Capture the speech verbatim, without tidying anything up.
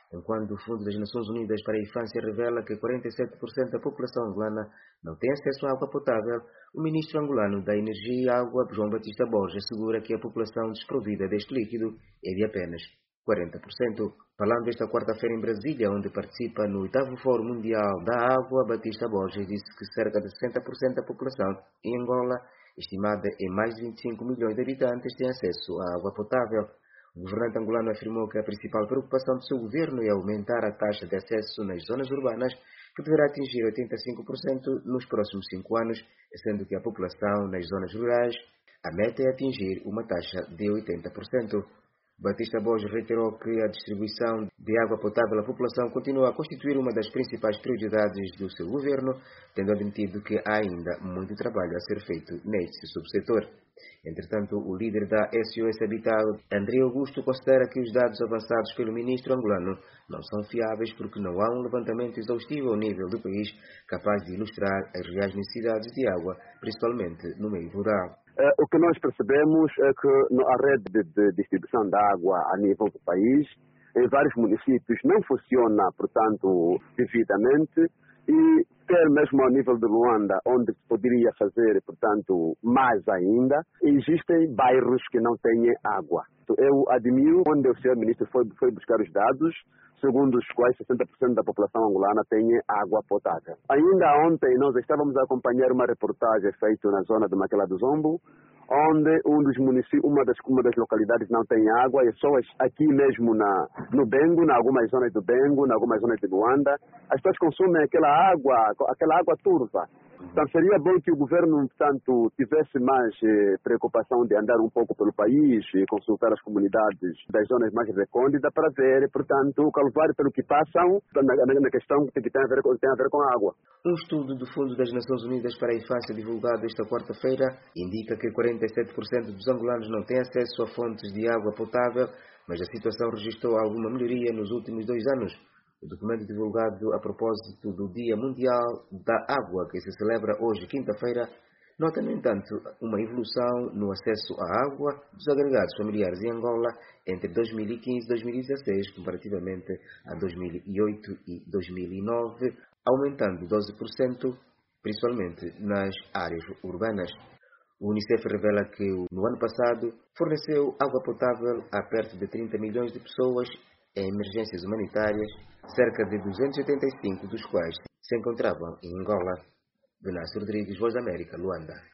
enquanto o Fundo das Nações Unidas para a Infância revela que quarenta e sete por cento da população angolana não tem acesso à água potável. O ministro angolano da Energia e Água, João Batista Borges, assegura que a população desprovida deste líquido é de apenas quarenta por cento. Falando esta quarta-feira em Brasília, onde participa no oitavo Fórum Mundial da Água, Batista Borges disse que cerca de sessenta por cento da população em Angola, estimada em mais de vinte e cinco milhões de habitantes, tem acesso à água potável. O governante angolano afirmou que a principal preocupação do seu governo é aumentar a taxa de acesso nas zonas urbanas, que deverá atingir oitenta e cinco por cento nos próximos cinco anos, sendo que a população nas zonas rurais, a meta é atingir uma taxa de oitenta por cento. Batista Borges reiterou que a distribuição de água potável à população continua a constituir uma das principais prioridades do seu governo, tendo admitido que há ainda muito trabalho a ser feito neste subsetor. Entretanto, o líder da S O S Habitat, André Augusto, considera que os dados avançados pelo ministro angolano não são fiáveis porque não há um levantamento exaustivo ao nível do país capaz de ilustrar as reais necessidades de água, principalmente no meio rural. Uh, o que nós percebemos é que no- a rede de, de distribuição de água a nível do país, em vários municípios, não funciona, portanto, devidamente, e quer mesmo ao nível de Luanda, onde se poderia fazer, portanto, mais ainda, existem bairros que não têm água. Eu admiro onde o senhor ministro foi, foi buscar os dados, segundo os quais sessenta por cento da população angolana tem água potável. Ainda ontem nós estávamos a acompanhar uma reportagem feita na zona de Maquela do Zombo, onde um dos municípios, uma das, uma das localidades não tem água, e só aqui mesmo na, no Bengo, em algumas zonas do Bengo, em algumas zonas de Luanda, as pessoas consomem aquela água, aquela água turva. Então seria bom que o governo, portanto, tivesse mais eh, preocupação de andar um pouco pelo país e consultar as comunidades das zonas mais recônditas para ver, portanto, o calvário pelo que passam na, na, na questão que tem a, ver, com- tem a ver com a água. Um estudo do Fundo das Nações Unidas para a Infância divulgado esta quarta-feira indica que quarenta e sete por cento dos angolanos não têm acesso a fontes de água potável, mas a situação registrou alguma melhoria nos últimos dois anos. O documento divulgado a propósito do Dia Mundial da Água, que se celebra hoje, quinta-feira, nota, no entanto, uma evolução no acesso à água dos agregados familiares em Angola entre dois mil e quinze e dois mil e dezasseis, comparativamente a dois mil e oito e dois mil e nove, aumentando doze por cento, principalmente nas áreas urbanas. O Unicef revela que no ano passado forneceu água potável a perto de trinta milhões de pessoas em emergências humanitárias, cerca de duzentos e oitenta e cinco dos quais se encontravam em Angola. Venâncio Rodrigues, Voz da América, Luanda.